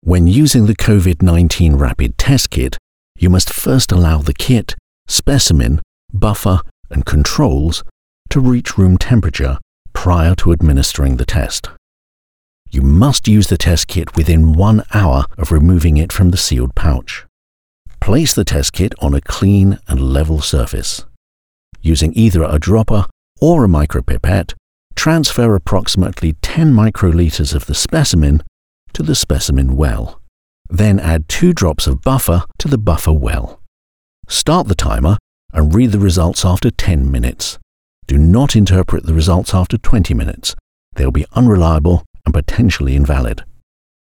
When using the COVID-19 Rapid Test Kit, you must first allow the kit, specimen, buffer, and controls to reach room temperature prior to administering the test. You must use the test kit within 1 hour of removing it from the sealed pouch. Place the test kit on a clean and level surface. Using either a dropper or a micropipette, transfer approximately 10 microliters of the specimen to the specimen well. Then add 2 drops of buffer to the buffer well. Start the timer and read the results after 10 minutes. Do not interpret the results after 20 minutes. They'll be unreliable and potentially invalid.